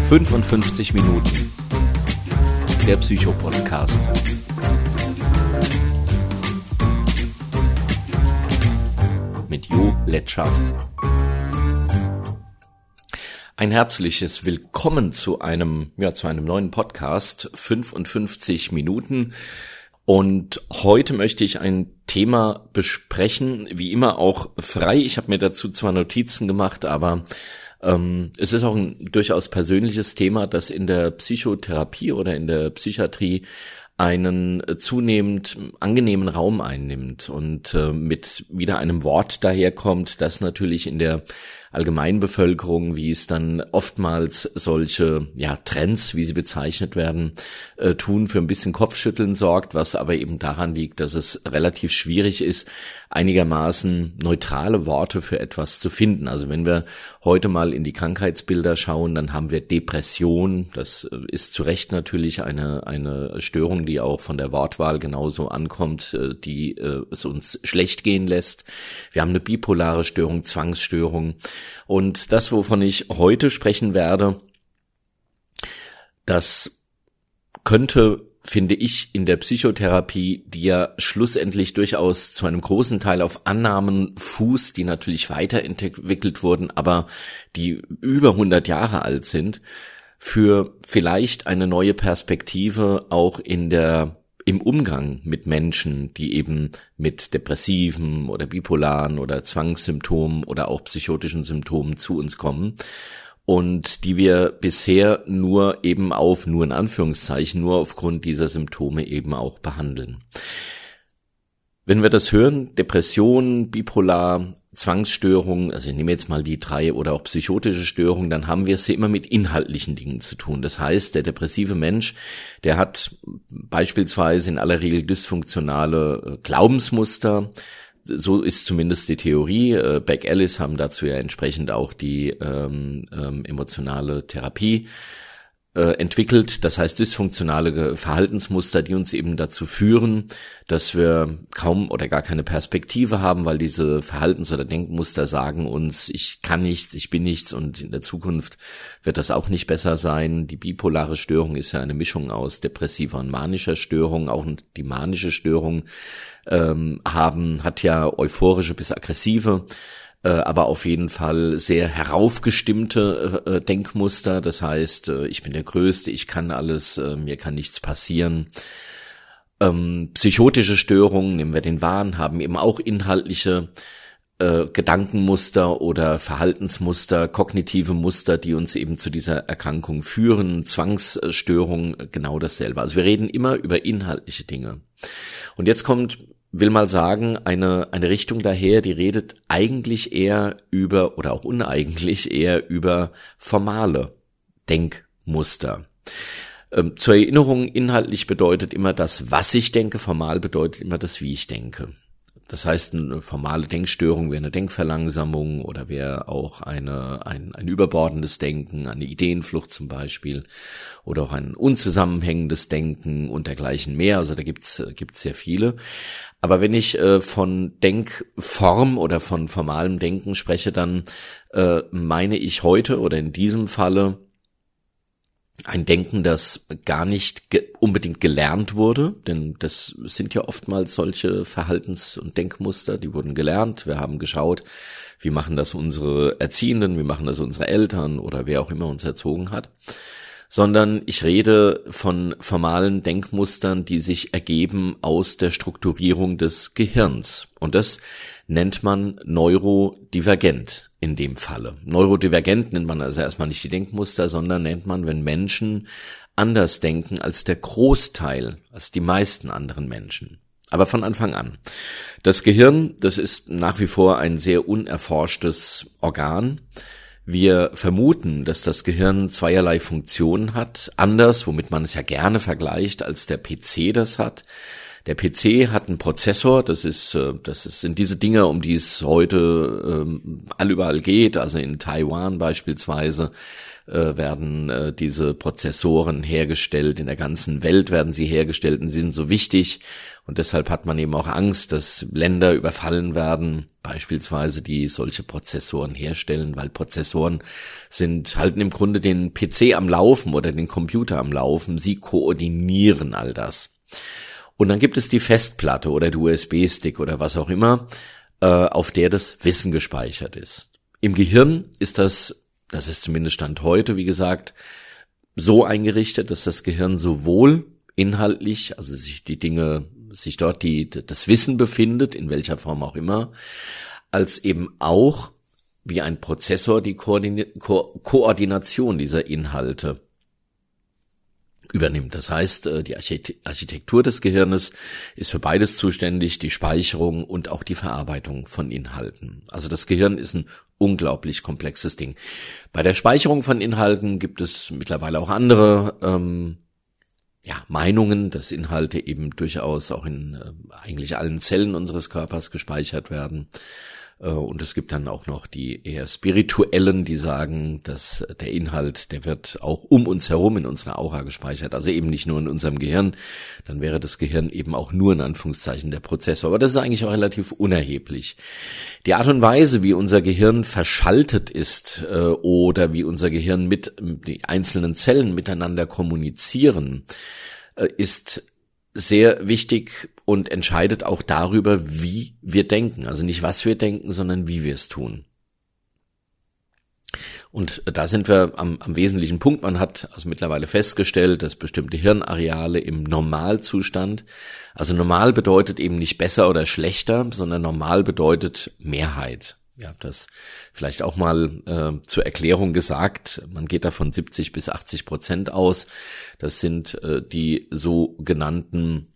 55 Minuten. Der Psycho-Podcast. Mit Jo Letschert. Ein herzliches Willkommen zu einem neuen Podcast, 55 Minuten. Und heute möchte ich ein Thema besprechen, wie immer auch frei. Ich habe mir dazu zwar Notizen gemacht, aber es ist auch ein durchaus persönliches Thema, das in der Psychotherapie oder in der Psychiatrie einen zunehmend angenehmen Raum einnimmt und mit wieder einem Wort daherkommt, das natürlich in der Allgemeinbevölkerung, wie es dann oftmals solche Trends, wie sie bezeichnet werden, tun, für ein bisschen Kopfschütteln sorgt, was aber eben daran liegt, dass es relativ schwierig ist, einigermaßen neutrale Worte für etwas zu finden. Also wenn wir heute mal in die Krankheitsbilder schauen, dann haben wir Depression. Das ist zu Recht natürlich eine Störung, die auch von der Wortwahl genauso ankommt, die es uns schlecht gehen lässt. Wir haben eine bipolare Störung, Zwangsstörung. Und das, wovon ich heute sprechen werde, das könnte, finde ich, in der Psychotherapie, die ja schlussendlich durchaus zu einem großen Teil auf Annahmen fußt, die natürlich weiterentwickelt wurden, aber die über 100 Jahre alt sind, für vielleicht eine neue Perspektive auch im Umgang mit Menschen, die eben mit depressiven oder bipolaren oder Zwangssymptomen oder auch psychotischen Symptomen zu uns kommen und die wir bisher nur in Anführungszeichen, nur aufgrund dieser Symptome eben auch behandeln. Wenn wir das hören, Depression, bipolar, Zwangsstörung, also ich nehme jetzt mal die 3 oder auch psychotische Störungen, dann haben wir es ja immer mit inhaltlichen Dingen zu tun. Das heißt, der depressive Mensch, der hat beispielsweise in aller Regel dysfunktionale Glaubensmuster. So ist zumindest die Theorie. Beck Ellis haben dazu ja entsprechend auch die emotionale Therapie entwickelt, das heißt dysfunktionale Verhaltensmuster, die uns eben dazu führen, dass wir kaum oder gar keine Perspektive haben, weil diese Verhaltens- oder Denkmuster sagen uns, ich kann nichts, ich bin nichts und in der Zukunft wird das auch nicht besser sein. Die bipolare Störung ist ja eine Mischung aus depressiver und manischer Störung. Auch die manische Störung hat ja euphorische bis aggressive, aber auf jeden Fall sehr heraufgestimmte Denkmuster. Das heißt, ich bin der Größte, ich kann alles, mir kann nichts passieren. Psychotische Störungen, nehmen wir den Wahn, haben eben auch inhaltliche Gedankenmuster oder Verhaltensmuster, kognitive Muster, die uns eben zu dieser Erkrankung führen. Zwangsstörung, genau dasselbe. Also wir reden immer über inhaltliche Dinge. Und jetzt will mal sagen, eine Richtung daher, die redet eigentlich eher über, oder auch uneigentlich eher über formale Denkmuster. Zur Erinnerung, inhaltlich bedeutet immer das, was ich denke, formal bedeutet immer das, wie ich denke. Das heißt, eine formale Denkstörung wäre eine Denkverlangsamung oder wäre auch ein überbordendes Denken, eine Ideenflucht zum Beispiel oder auch ein unzusammenhängendes Denken und dergleichen mehr. Also da gibt's sehr viele. Aber wenn ich von Denkform oder von formalem Denken spreche, dann meine ich heute oder in diesem Falle ein Denken, das gar nicht unbedingt gelernt wurde, denn das sind ja oftmals solche Verhaltens- und Denkmuster, die wurden gelernt. Wir haben geschaut, wie machen das unsere Erziehenden, wie machen das unsere Eltern oder wer auch immer uns erzogen hat. Sondern ich rede von formalen Denkmustern, die sich ergeben aus der Strukturierung des Gehirns. Und das nennt man neurodivergent in dem Falle. Neurodivergent nennt man also erstmal nicht die Denkmuster, sondern nennt man, wenn Menschen anders denken als der Großteil, als die meisten anderen Menschen. Aber von Anfang an. Das Gehirn, das ist nach wie vor ein sehr unerforschtes Organ. Wir vermuten, dass das Gehirn zweierlei Funktionen hat, anders, womit man es ja gerne vergleicht, als der PC das hat. Der PC hat einen Prozessor, das sind diese Dinge, um die es heute überall geht, also in Taiwan beispielsweise werden diese Prozessoren hergestellt, in der ganzen Welt werden sie hergestellt und sie sind so wichtig Und deshalb hat man eben auch Angst, dass Länder überfallen werden, beispielsweise die solche Prozessoren herstellen, weil Prozessoren halten im Grunde den PC am Laufen oder den Computer am Laufen. Sie koordinieren all das. Und dann gibt es die Festplatte oder der USB-Stick oder was auch immer, auf der das Wissen gespeichert ist. Im Gehirn ist das ist zumindest Stand heute, wie gesagt, so eingerichtet, dass das Gehirn sowohl inhaltlich, also sich dort das Wissen befindet, in welcher Form auch immer, als eben auch wie ein Prozessor die Koordination dieser Inhalte übernimmt. Das heißt, die Architektur des Gehirnes ist für beides zuständig, die Speicherung und auch die Verarbeitung von Inhalten. Also das Gehirn ist ein unglaublich komplexes Ding. Bei der Speicherung von Inhalten gibt es mittlerweile auch andere Meinungen, dass Inhalte eben durchaus auch in eigentlich allen Zellen unseres Körpers gespeichert werden. Und es gibt dann auch noch die eher spirituellen, die sagen, dass der Inhalt, der wird auch um uns herum in unserer Aura gespeichert, also eben nicht nur in unserem Gehirn. Dann wäre das Gehirn eben auch nur in Anführungszeichen der Prozessor. Aber das ist eigentlich auch relativ unerheblich. Die Art und Weise, wie unser Gehirn verschaltet ist oder wie unser Gehirn mit die einzelnen Zellen miteinander kommunizieren, ist sehr wichtig und entscheidet auch darüber, wie wir denken. Also nicht, was wir denken, sondern wie wir es tun. Und da sind wir am wesentlichen Punkt. Man hat also mittlerweile festgestellt, dass bestimmte Hirnareale im Normalzustand, also normal bedeutet eben nicht besser oder schlechter, sondern normal bedeutet Mehrheit. Ja, das vielleicht auch mal zur Erklärung gesagt. Man geht da von 70-80% aus. Das sind die sogenannten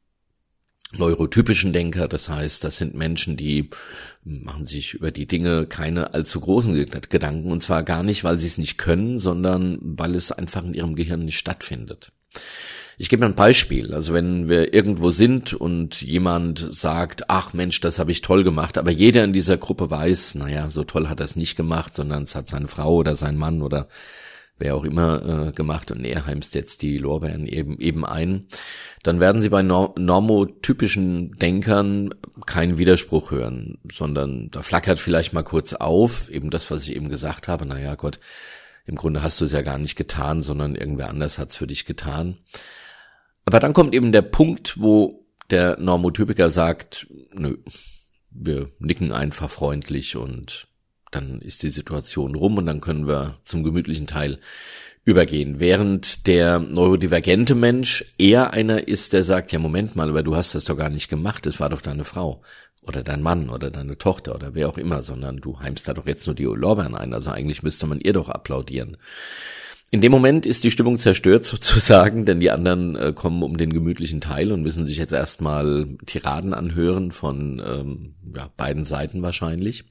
neurotypischen Denker. Das heißt, das sind Menschen, die machen sich über die Dinge keine allzu großen Gedanken. Und zwar gar nicht, weil sie es nicht können, sondern weil es einfach in ihrem Gehirn nicht stattfindet. Ich gebe ein Beispiel. Also wenn wir irgendwo sind und jemand sagt, ach Mensch, das habe ich toll gemacht, aber jeder in dieser Gruppe weiß, naja, so toll hat er es nicht gemacht, sondern es hat seine Frau oder sein Mann oder wer auch immer gemacht und er heimst jetzt die Lorbeeren eben ein, dann werden Sie bei normotypischen Denkern keinen Widerspruch hören, sondern da flackert vielleicht mal kurz auf, eben das, was ich eben gesagt habe, naja Gott, im Grunde hast du es ja gar nicht getan, sondern irgendwer anders hat es für dich getan. Aber dann kommt eben der Punkt, wo der Normotypiker sagt, nö, wir nicken einfach freundlich und dann ist die Situation rum und dann können wir zum gemütlichen Teil übergehen. Während der neurodivergente Mensch eher einer ist, der sagt, ja Moment mal, aber du hast das doch gar nicht gemacht, das war doch deine Frau oder dein Mann oder deine Tochter oder wer auch immer, sondern du heimst da doch jetzt nur die Lorbeeren ein, also eigentlich müsste man ihr doch applaudieren. In dem Moment ist die Stimmung zerstört sozusagen, denn die anderen kommen um den gemütlichen Teil und müssen sich jetzt erstmal Tiraden anhören von beiden Seiten wahrscheinlich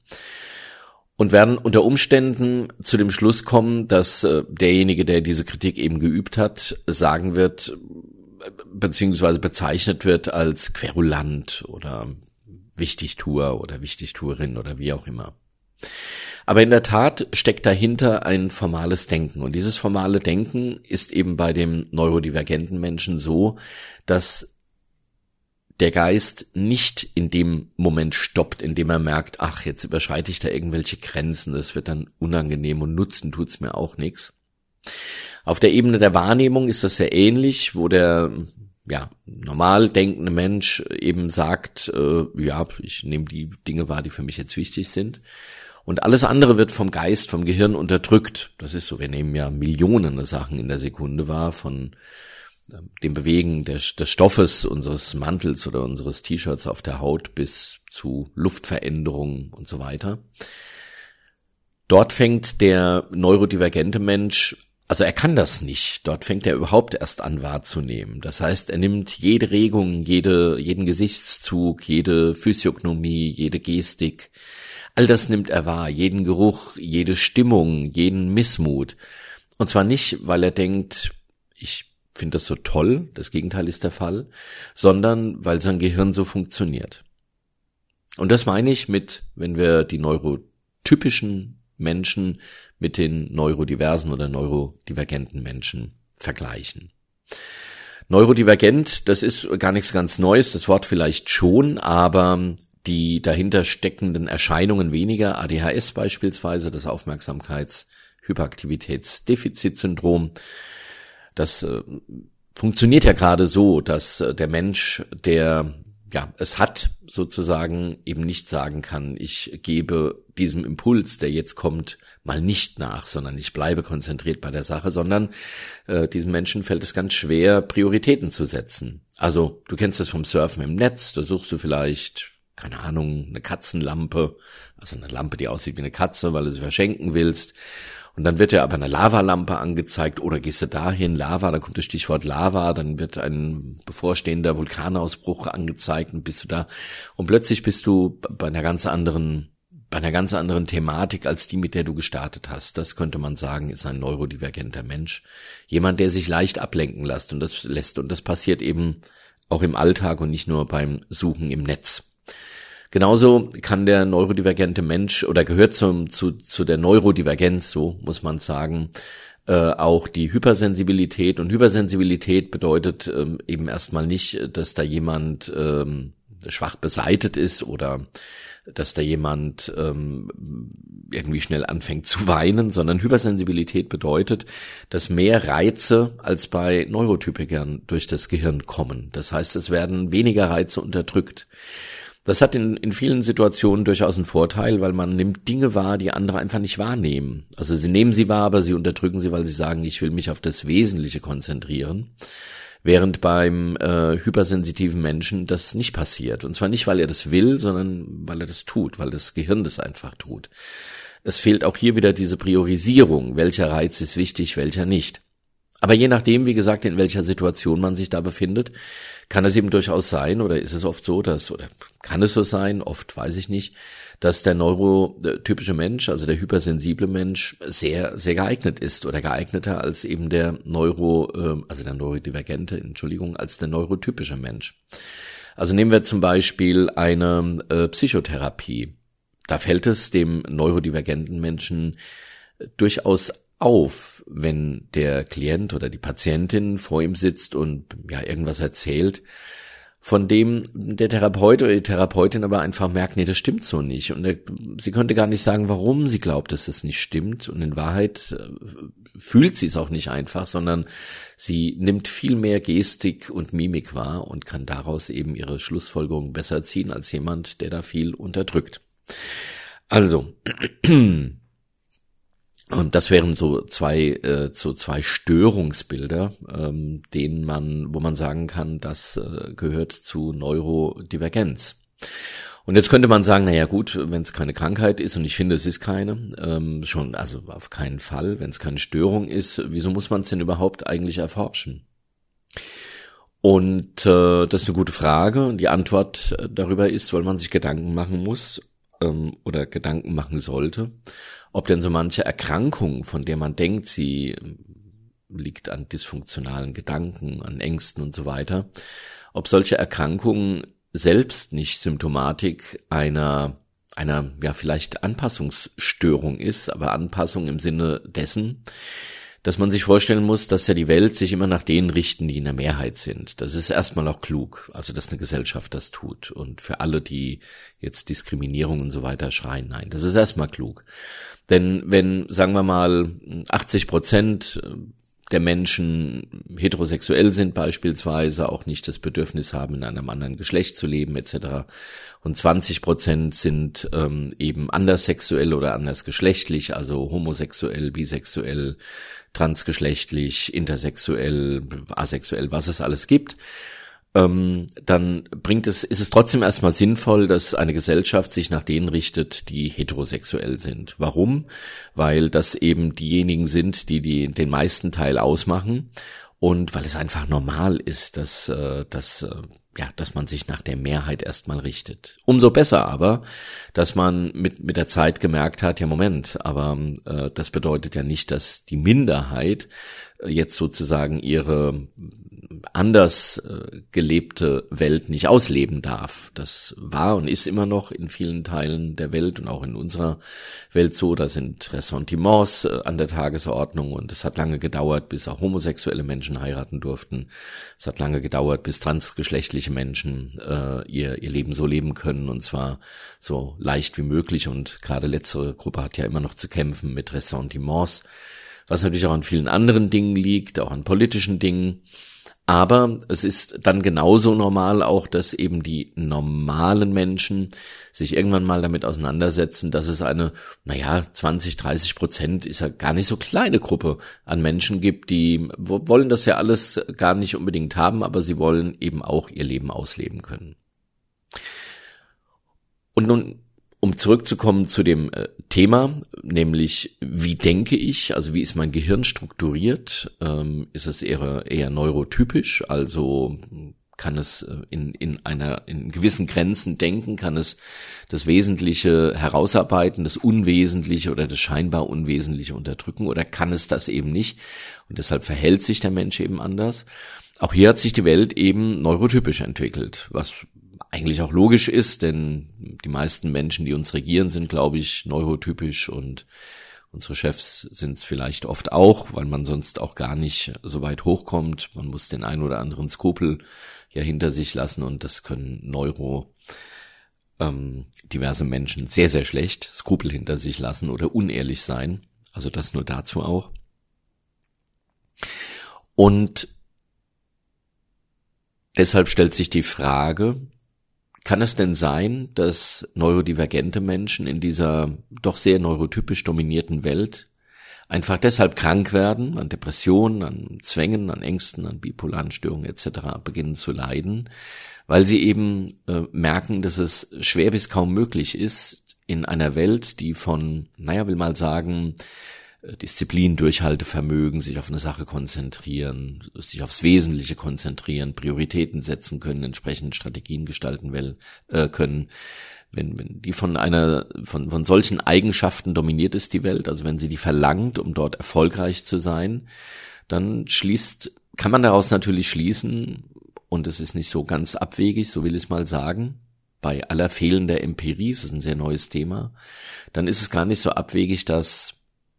und werden unter Umständen zu dem Schluss kommen, dass derjenige, der diese Kritik eben geübt hat, sagen wird, beziehungsweise bezeichnet wird als Querulant oder Wichtigtuer oder Wichtigtuerin oder wie auch immer. Aber in der Tat steckt dahinter ein formales Denken. Und dieses formale Denken ist eben bei dem neurodivergenten Menschen so, dass der Geist nicht in dem Moment stoppt, in dem er merkt, ach, jetzt überschreite ich da irgendwelche Grenzen, das wird dann unangenehm und nutzen tut's mir auch nichts. Auf der Ebene der Wahrnehmung ist das sehr ähnlich, wo der normal denkende Mensch eben sagt, ich nehme die Dinge wahr, die für mich jetzt wichtig sind. Und alles andere wird vom Geist, vom Gehirn unterdrückt. Das ist so, wir nehmen ja Millionen Sachen in der Sekunde wahr, von dem Bewegen des Stoffes unseres Mantels oder unseres T-Shirts auf der Haut bis zu Luftveränderungen und so weiter. Dort fängt der neurodivergente Mensch, also er kann das nicht, dort fängt er überhaupt erst an wahrzunehmen. Das heißt, er nimmt jede Regung, jeden Gesichtszug, jede Physiognomie, jede Gestik, all das nimmt er wahr, jeden Geruch, jede Stimmung, jeden Missmut. Und zwar nicht, weil er denkt, ich finde das so toll, das Gegenteil ist der Fall, sondern weil sein Gehirn so funktioniert. Und das meine ich mit, wenn wir die neurotypischen Menschen mit den neurodiversen oder neurodivergenten Menschen vergleichen. Neurodivergent, das ist gar nichts ganz Neues, das Wort vielleicht schon, aber die dahinter steckenden Erscheinungen weniger, ADHS beispielsweise, das Aufmerksamkeits-Hyperaktivitätsdefizitsyndrom, das funktioniert ja gerade so, dass der Mensch, der es hat, sozusagen eben nicht sagen kann, ich gebe diesem Impuls, der jetzt kommt, mal nicht nach, sondern ich bleibe konzentriert bei der Sache, sondern diesem Menschen fällt es ganz schwer, Prioritäten zu setzen. Also du kennst das vom Surfen im Netz, da suchst du vielleicht, keine Ahnung, eine Katzenlampe, also eine Lampe, die aussieht wie eine Katze, weil du sie verschenken willst. Und dann wird dir aber eine Lavalampe angezeigt, oder gehst du dahin, Lava, dann kommt das Stichwort Lava, dann wird ein bevorstehender Vulkanausbruch angezeigt und bist du da. Und plötzlich bist du bei einer ganz anderen Thematik als die, mit der du gestartet hast. Das könnte man sagen, ist ein neurodivergenter Mensch. Jemand, der sich leicht ablenken lässt. Und das passiert eben auch im Alltag und nicht nur beim Suchen im Netz. Genauso kann der neurodivergente Mensch oder gehört zu der Neurodivergenz, so muss man sagen, auch die Hypersensibilität. Und Hypersensibilität bedeutet eben erstmal nicht, dass da jemand schwach beseitet ist oder dass da jemand irgendwie schnell anfängt zu weinen, sondern Hypersensibilität bedeutet, dass mehr Reize als bei Neurotypikern durch das Gehirn kommen. Das heißt, es werden weniger Reize unterdrückt. Das hat in vielen Situationen durchaus einen Vorteil, weil man nimmt Dinge wahr, die andere einfach nicht wahrnehmen. Also sie nehmen sie wahr, aber sie unterdrücken sie, weil sie sagen, ich will mich auf das Wesentliche konzentrieren. Während beim hypersensitiven Menschen das nicht passiert. Und zwar nicht, weil er das will, sondern weil er das tut, weil das Gehirn das einfach tut. Es fehlt auch hier wieder diese Priorisierung, welcher Reiz ist wichtig, welcher nicht. Aber je nachdem, wie gesagt, in welcher Situation man sich da befindet, kann es eben durchaus sein, oder ist es oft so, oder kann es so sein, oft weiß ich nicht, dass der neurotypische Mensch, also der hypersensible Mensch, sehr, sehr geeignet ist oder geeigneter als eben der neurodivergente, als der neurotypische Mensch. Also nehmen wir zum Beispiel eine Psychotherapie. Da fällt es dem neurodivergenten Menschen durchaus auf, wenn der Klient oder die Patientin vor ihm sitzt und irgendwas erzählt, von dem der Therapeut oder die Therapeutin aber einfach merkt, nee, das stimmt so nicht. Und sie könnte gar nicht sagen, warum sie glaubt, dass es nicht stimmt. Und in Wahrheit fühlt sie es auch nicht einfach, sondern sie nimmt viel mehr Gestik und Mimik wahr und kann daraus eben ihre Schlussfolgerungen besser ziehen als jemand, der da viel unterdrückt. Also, und das wären so zwei Störungsbilder, wo man sagen kann, das gehört zu Neurodivergenz. Und jetzt könnte man sagen, naja gut, wenn es keine Krankheit ist, und ich finde, es ist keine, also auf keinen Fall, wenn es keine Störung ist, wieso muss man es denn überhaupt eigentlich erforschen? Und das ist eine gute Frage, und die Antwort darüber ist, weil man sich Gedanken machen muss oder Gedanken machen sollte, ob denn so manche Erkrankung, von der man denkt, sie liegt an dysfunktionalen Gedanken, an Ängsten und so weiter, ob solche Erkrankungen selbst nicht Symptomatik einer vielleicht Anpassungsstörung ist, aber Anpassung im Sinne dessen, dass man sich vorstellen muss, dass ja die Welt sich immer nach denen richten, die in der Mehrheit sind. Das ist erstmal auch klug, also dass eine Gesellschaft das tut. Und für alle, die jetzt Diskriminierung und so weiter schreien, nein, das ist erstmal klug. Denn wenn, sagen wir mal, 80% der Menschen heterosexuell sind beispielsweise, auch nicht das Bedürfnis haben, in einem anderen Geschlecht zu leben etc. und 20% sind eben anderssexuell oder andersgeschlechtlich, also homosexuell, bisexuell, transgeschlechtlich, intersexuell, asexuell, was es alles gibt, dann ist es trotzdem erstmal sinnvoll, dass eine Gesellschaft sich nach denen richtet, die heterosexuell sind. Warum? Weil das eben diejenigen sind, die den meisten Teil ausmachen, und weil es einfach normal ist, dass man sich nach der Mehrheit erstmal richtet. Umso besser aber, dass man mit der Zeit gemerkt hat, ja Moment, aber das bedeutet ja nicht, dass die Minderheit jetzt sozusagen ihre anders gelebte Welt nicht ausleben darf. Das war und ist immer noch in vielen Teilen der Welt und auch in unserer Welt so. Da sind Ressentiments an der Tagesordnung und es hat lange gedauert, bis auch homosexuelle Menschen heiraten durften. Es hat lange gedauert, bis transgeschlechtliche Menschen ihr Leben so leben können und zwar so leicht wie möglich. Und gerade letztere Gruppe hat ja immer noch zu kämpfen mit Ressentiments, was natürlich auch an vielen anderen Dingen liegt, auch an politischen Dingen. Aber es ist dann genauso normal auch, dass eben die normalen Menschen sich irgendwann mal damit auseinandersetzen, dass es eine, 20-30% ist ja gar nicht so kleine Gruppe an Menschen gibt, die wollen das ja alles gar nicht unbedingt haben, aber sie wollen eben auch ihr Leben ausleben können. Und nun, um zurückzukommen zu dem Thema, nämlich wie denke ich, also wie ist mein Gehirn strukturiert, ist es eher neurotypisch, also kann es in gewissen Grenzen denken, kann es das Wesentliche herausarbeiten, das Unwesentliche oder das scheinbar Unwesentliche unterdrücken oder kann es das eben nicht und deshalb verhält sich der Mensch eben anders. Auch hier hat sich die Welt eben neurotypisch entwickelt, was eigentlich auch logisch ist, denn die meisten Menschen, die uns regieren, sind, glaube ich, neurotypisch und unsere Chefs sind es vielleicht oft auch, weil man sonst auch gar nicht so weit hochkommt. Man muss den einen oder anderen Skrupel ja hinter sich lassen und das können diverse Menschen sehr, sehr schlecht Skrupel hinter sich lassen oder unehrlich sein. Also das nur dazu auch. Und deshalb stellt sich die Frage, kann es denn sein, dass neurodivergente Menschen in dieser doch sehr neurotypisch dominierten Welt einfach deshalb krank werden, an Depressionen, an Zwängen, an Ängsten, an bipolaren Störungen etc. beginnen zu leiden, weil sie eben merken, dass es schwer bis kaum möglich ist, in einer Welt, die von, will mal sagen, Disziplin, Durchhaltevermögen, sich auf eine Sache konzentrieren, sich aufs Wesentliche konzentrieren, Prioritäten setzen können, entsprechend Strategien gestalten können. Wenn die von solchen Eigenschaften dominiert ist, die Welt, also wenn sie die verlangt, um dort erfolgreich zu sein, dann kann man daraus natürlich schließen, und es ist nicht so ganz abwegig, so will ich es mal sagen, bei aller fehlender Empirie, es ist ein sehr neues Thema, dann ist es gar nicht so abwegig, dass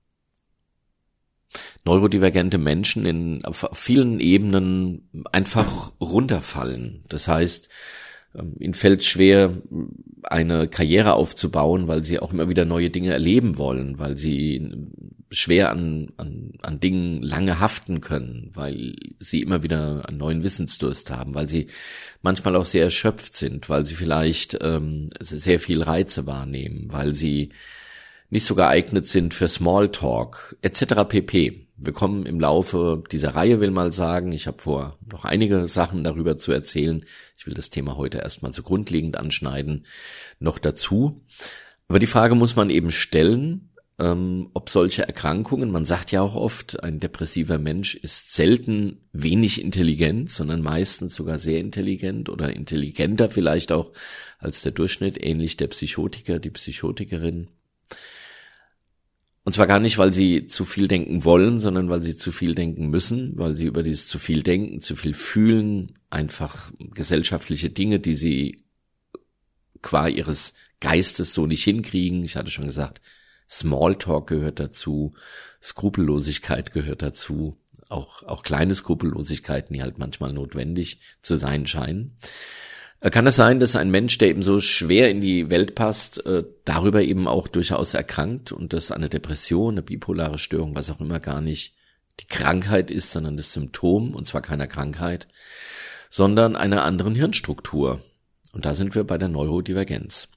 neurodivergente Menschen auf vielen Ebenen einfach runterfallen. Das heißt, ihnen fällt es schwer, eine Karriere aufzubauen, weil sie auch immer wieder neue Dinge erleben wollen, weil sie schwer an Dingen lange haften können, weil sie immer wieder einen neuen Wissensdurst haben, weil sie manchmal auch sehr erschöpft sind, weil sie vielleicht sehr viel Reize wahrnehmen, weil sie nicht so geeignet sind für Smalltalk etc. pp. Wir kommen im Laufe dieser Reihe, will mal sagen, ich habe vor, noch einige Sachen darüber zu erzählen. Ich will das Thema heute erstmal so grundlegend anschneiden, noch dazu. Aber die Frage muss man eben stellen, ob solche Erkrankungen, man sagt ja auch oft, ein depressiver Mensch ist selten wenig intelligent, sondern meistens sogar sehr intelligent oder intelligenter vielleicht auch als der Durchschnitt, ähnlich der Psychotiker, die Psychotikerin. Und zwar gar nicht, weil sie zu viel denken wollen, sondern weil sie zu viel denken müssen, weil sie über dieses zu viel denken, zu viel fühlen, einfach gesellschaftliche Dinge, die sie qua ihres Geistes so nicht hinkriegen. Ich hatte schon gesagt, Smalltalk gehört dazu, Skrupellosigkeit gehört dazu, auch kleine Skrupellosigkeiten, die halt manchmal notwendig zu sein scheinen. Kann es sein, dass ein Mensch, der eben so schwer in die Welt passt, darüber eben auch durchaus erkrankt und dass eine Depression, eine bipolare Störung, was auch immer, gar nicht die Krankheit ist, sondern das Symptom, und zwar keiner Krankheit, sondern einer anderen Hirnstruktur. Und da sind wir bei der Neurodivergenz.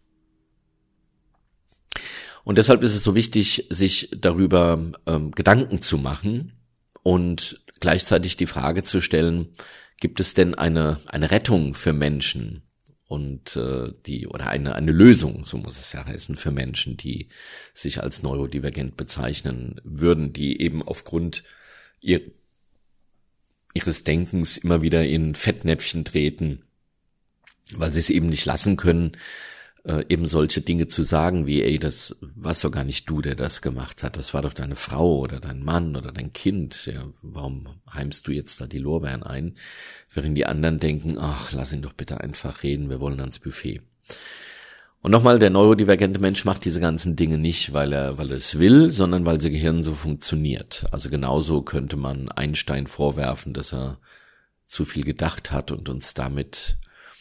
Und deshalb ist es so wichtig, sich darüber Gedanken zu machen und gleichzeitig die Frage zu stellen, gibt es denn eine Rettung für Menschen und eine Lösung, so muss es ja heißen, für Menschen, die sich als neurodivergent bezeichnen würden, die eben aufgrund ihres Denkens immer wieder in Fettnäpfchen treten, weil sie es eben nicht lassen können, eben solche Dinge zu sagen wie, ey, das warst doch gar nicht du, der das gemacht hat, das war doch deine Frau oder dein Mann oder dein Kind, ja, warum heimst du jetzt da die Lorbeeren ein, während die anderen denken, ach, lass ihn doch bitte einfach reden, wir wollen ans Buffet. Und nochmal, der neurodivergente Mensch macht diese ganzen Dinge nicht, weil er es will, sondern weil sein Gehirn so funktioniert. Also genauso könnte man Einstein vorwerfen, dass er zu viel gedacht hat und uns damit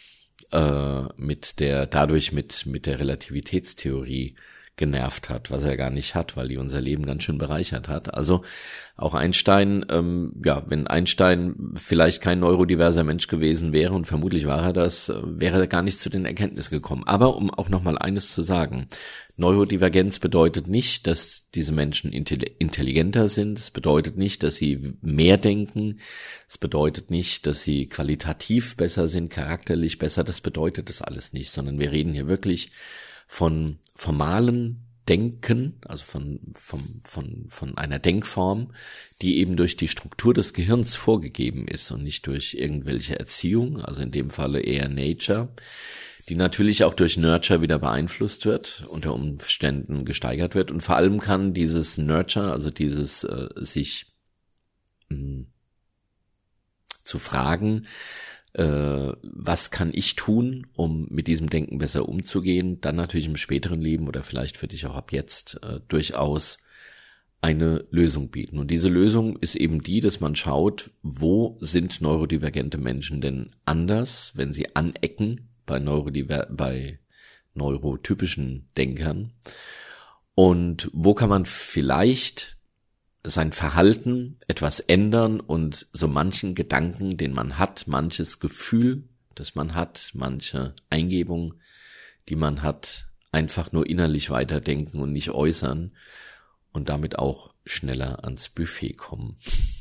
mit der Relativitätstheorie genervt hat, was er gar nicht hat, weil die unser Leben ganz schön bereichert hat. Also auch Einstein, wenn Einstein vielleicht kein neurodiverser Mensch gewesen wäre, und vermutlich war er das, wäre er gar nicht zu den Erkenntnissen gekommen. Aber um auch nochmal eines zu sagen, Neurodivergenz bedeutet nicht, dass diese Menschen intelligenter sind. Es bedeutet nicht, dass sie mehr denken. Es bedeutet nicht, dass sie qualitativ besser sind, charakterlich besser. Das bedeutet das alles nicht, sondern wir reden hier wirklich von formalen Denken, also von einer Denkform, die eben durch die Struktur des Gehirns vorgegeben ist und nicht durch irgendwelche Erziehung, also in dem Falle eher Nature, die natürlich auch durch Nurture wieder beeinflusst wird, unter Umständen gesteigert wird. Und vor allem kann dieses Nurture, also dieses sich zu fragen, was kann ich tun, um mit diesem Denken besser umzugehen, dann natürlich im späteren Leben oder vielleicht für dich auch ab jetzt durchaus eine Lösung bieten. Und diese Lösung ist eben die, dass man schaut, wo sind neurodivergente Menschen denn anders, wenn sie anecken bei neurotypischen Denkern, und wo kann man vielleicht sein Verhalten etwas ändern und so manchen Gedanken, den man hat, manches Gefühl, das man hat, manche Eingebung, die man hat, einfach nur innerlich weiterdenken und nicht äußern und damit auch schneller ans Buffet kommen.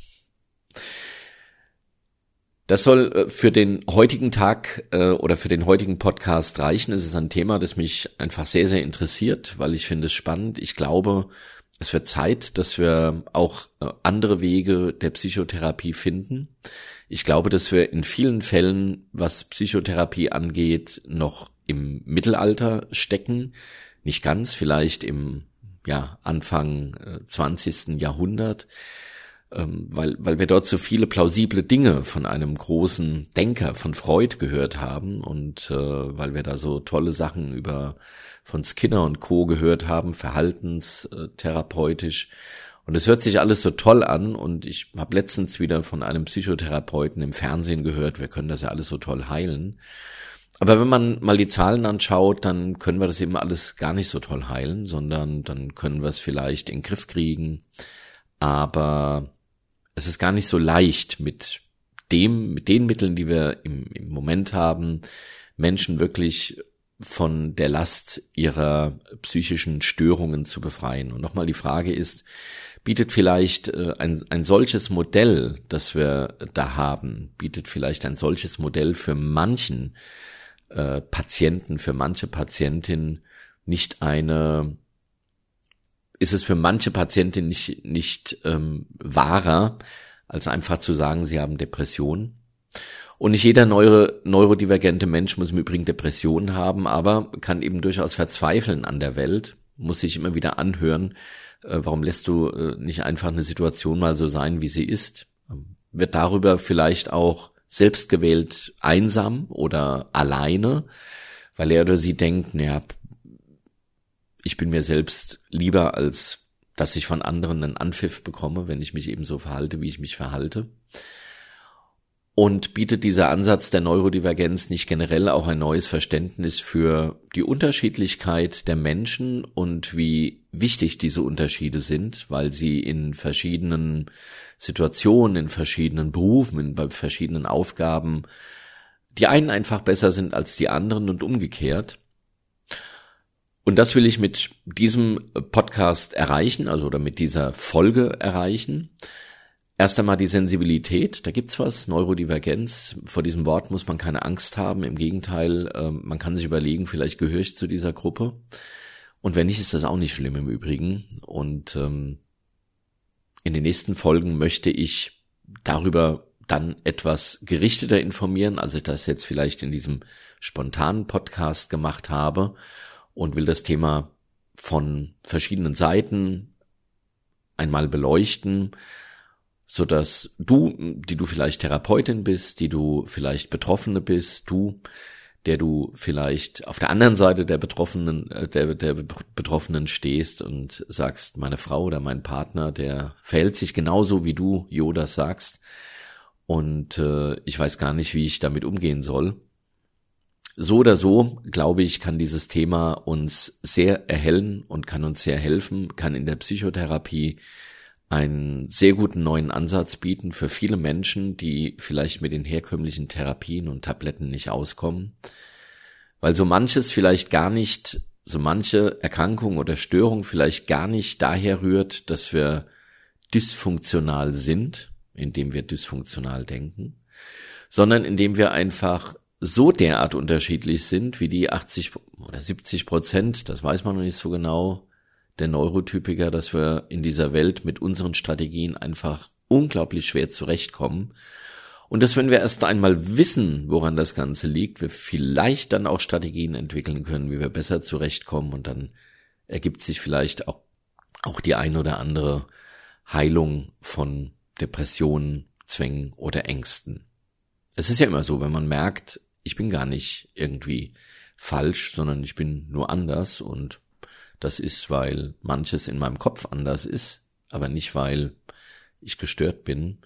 Das soll für den heutigen Tag oder für den heutigen Podcast reichen. Es ist ein Thema, das mich einfach sehr, sehr interessiert, weil ich finde es spannend. Ich glaube, es wird Zeit, dass wir auch andere Wege der Psychotherapie finden. Ich glaube, dass wir in vielen Fällen, was Psychotherapie angeht, noch im Mittelalter stecken. Nicht ganz, vielleicht im Anfang 20. Jahrhundert, weil wir dort so viele plausible Dinge von einem großen Denker, von Freud, gehört haben und weil wir da so tolle Sachen von Skinner und Co. gehört haben, verhaltenstherapeutisch. Und es hört sich alles so toll an, und ich habe letztens wieder von einem Psychotherapeuten im Fernsehen gehört, wir können das ja alles so toll heilen. Aber wenn man mal die Zahlen anschaut, dann können wir das eben alles gar nicht so toll heilen, sondern dann können wir es vielleicht in den Griff kriegen. Aber es ist gar nicht so leicht, mit den Mitteln, die wir im Moment haben, Menschen wirklich von der Last ihrer psychischen Störungen zu befreien. Und nochmal die Frage ist, bietet vielleicht ein solches Modell, das wir da haben, bietet vielleicht ein solches Modell für manchen Patienten, für manche Patientin nicht ist es für manche Patientin nicht wahrer, als einfach zu sagen, sie haben Depressionen. Und nicht jeder neurodivergente Mensch muss im Übrigen Depressionen haben, aber kann eben durchaus verzweifeln an der Welt, muss sich immer wieder anhören, warum lässt du nicht einfach eine Situation mal so sein, wie sie ist? Wird darüber vielleicht auch selbstgewählt einsam oder alleine, weil er oder sie denkt, ich bin mir selbst lieber, als dass ich von anderen einen Anpfiff bekomme, wenn ich mich eben so verhalte, wie ich mich verhalte. Und bietet dieser Ansatz der Neurodivergenz nicht generell auch ein neues Verständnis für die Unterschiedlichkeit der Menschen und wie wichtig diese Unterschiede sind, weil sie in verschiedenen Situationen, in verschiedenen Berufen, bei verschiedenen Aufgaben die einen einfach besser sind als die anderen und umgekehrt. Und das will ich mit diesem Podcast erreichen, oder mit dieser Folge erreichen. Erst einmal die Sensibilität, da gibt's was, Neurodivergenz. Vor diesem Wort muss man keine Angst haben, im Gegenteil, man kann sich überlegen, vielleicht gehöre ich zu dieser Gruppe. Und wenn nicht, ist das auch nicht schlimm im Übrigen. Und in den nächsten Folgen möchte ich darüber dann etwas gerichteter informieren, als ich das jetzt vielleicht in diesem spontanen Podcast gemacht habe, und will das Thema von verschiedenen Seiten einmal beleuchten, so dass du, die du vielleicht Therapeutin bist, die du vielleicht Betroffene bist, du, der du vielleicht auf der anderen Seite der Betroffenen stehst und sagst, meine Frau oder mein Partner, der verhält sich genauso wie du, Jo, das sagst, und ich weiß gar nicht, wie ich damit umgehen soll. So oder so, glaube ich, kann dieses Thema uns sehr erhellen und kann uns sehr helfen, kann in der Psychotherapie einen sehr guten neuen Ansatz bieten für viele Menschen, die vielleicht mit den herkömmlichen Therapien und Tabletten nicht auskommen, weil so manches vielleicht gar nicht, so manche Erkrankung oder Störung vielleicht gar nicht daher rührt, dass wir dysfunktional sind, indem wir dysfunktional denken, sondern indem wir einfach so derart unterschiedlich sind, wie die 80 oder 70%, das weiß man noch nicht so genau, der Neurotypiker, dass wir in dieser Welt mit unseren Strategien einfach unglaublich schwer zurechtkommen. Und dass, wenn wir erst einmal wissen, woran das Ganze liegt, wir vielleicht dann auch Strategien entwickeln können, wie wir besser zurechtkommen, und dann ergibt sich vielleicht auch die ein oder andere Heilung von Depressionen, Zwängen oder Ängsten. Es ist ja immer so, wenn man merkt, ich bin gar nicht irgendwie falsch, sondern ich bin nur anders, und das ist, weil manches in meinem Kopf anders ist, aber nicht, weil ich gestört bin,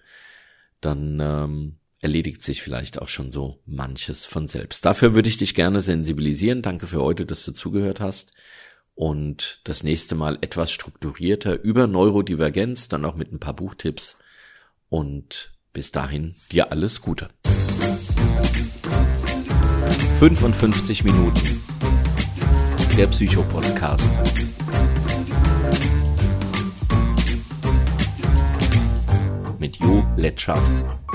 dann erledigt sich vielleicht auch schon so manches von selbst. Dafür würde ich dich gerne sensibilisieren. Danke für heute, dass du zugehört hast, und das nächste Mal etwas strukturierter über Neurodivergenz, dann auch mit ein paar Buchtipps, und bis dahin dir alles Gute. 55 Minuten. Der Psycho-Podcast. Mit Jo Letschert.